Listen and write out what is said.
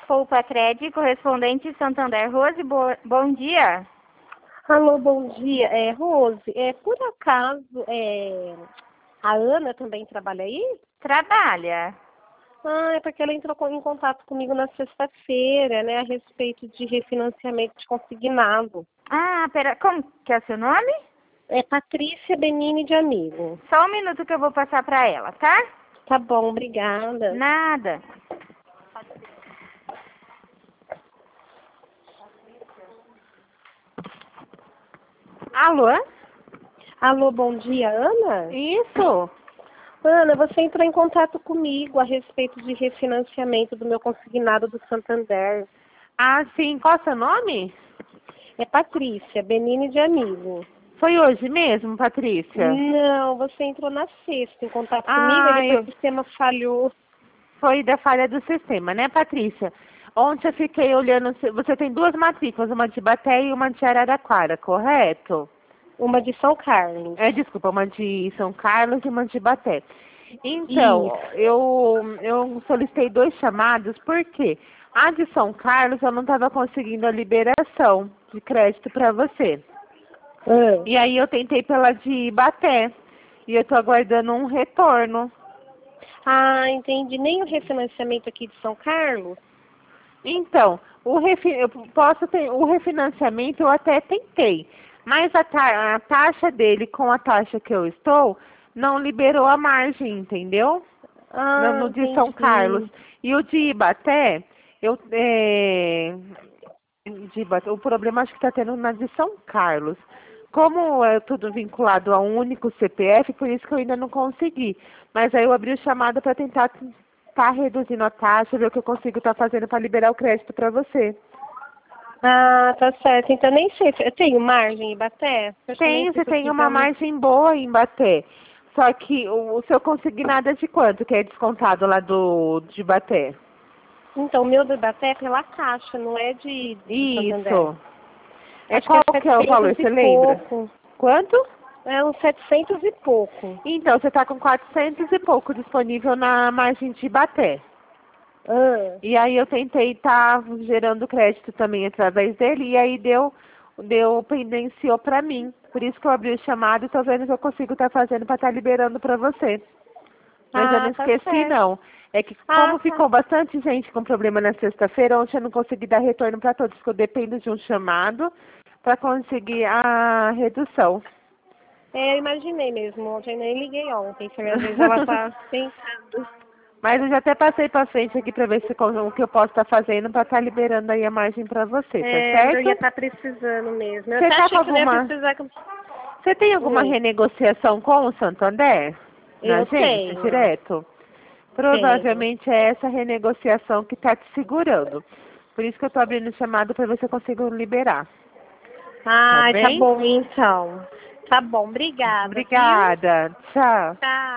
Polpacred, correspondente Santander. Rose, bom dia. Alô, bom dia. Rose, por acaso, a Ana também trabalha aí? Trabalha. É porque ela entrou em contato comigo na sexta-feira, né, a respeito de refinanciamento de consignado. Pera, como que é o seu nome? É Patrícia Benini de Amigo. Só um minuto que eu vou passar para ela, tá? Tá bom, obrigada. Nada. Alô? Alô, bom dia, Ana? Isso. Ana, você entrou em contato comigo a respeito de refinanciamento do meu consignado do Santander. Sim. Qual é o seu nome? É Patrícia Benini de Amigo. Foi hoje mesmo, Patrícia? Não, você entrou na sexta em contato comigo e depois o sistema falhou. Foi da falha do sistema, né, Patrícia? Ontem eu fiquei olhando, você tem duas matrículas, uma de Baté e uma de Araraquara, correto? Uma de São Carlos. Desculpa, uma de São Carlos e uma de Baté. Então, eu solicitei 2 chamados, porque a de São Carlos eu não estava conseguindo a liberação de crédito para você. E aí eu tentei pela de Baté, e eu estou aguardando um retorno. Entendi. Nem o refinanciamento aqui de São Carlos? Então, o refinanciamento eu até tentei, mas a taxa dele com a taxa que eu estou não liberou a margem, entendeu? No de São Carlos. E o de Ibaté, o problema acho que está tendo na de São Carlos. Como é tudo vinculado a um único CPF, por isso que eu ainda não consegui. Mas aí eu abri o chamado para tentar reduzindo a taxa, ver o que eu consigo estar fazendo para liberar o crédito para você. Tá certo. Então nem sei. Eu tenho margem em Ibaté? Você tem uma margem boa em Ibaté. Só que o seu consignado é de quanto que é descontado lá de Ibaté? Então, o meu do Ibaté é pela Caixa, não é de Santander. Isso. Qual que é o valor, você lembra? Pouco. Quanto? É uns 700 e pouco. Então, você está com 400 e pouco disponível na margem de Ibaté. E aí eu tentei estar gerando crédito também através dele, e aí pendenciou para mim. Por isso que eu abri o chamado e estou vendo o que eu consigo estar fazendo para estar liberando para você. Mas eu não esqueci, não. É que como ficou bastante gente com problema na sexta-feira, ontem eu não consegui dar retorno para todos, porque eu dependo de um chamado para conseguir a redução. Eu imaginei mesmo. Ontem eu nem liguei ontem. Às vezes ela tá pensando. Mas eu já até passei para frente aqui para ver o que eu posso estar fazendo para estar liberando aí a margem para você, tá certo? Eu ia estar precisando mesmo. Você tá com alguma... Você tem alguma renegociação com o Santander? Na agência, direto? Provavelmente é essa renegociação que está te segurando. Por isso que eu estou abrindo o chamado para ver se eu consigo liberar. Tá bom então. Tá bom, obrigada. Obrigada. Tchau. Tchau.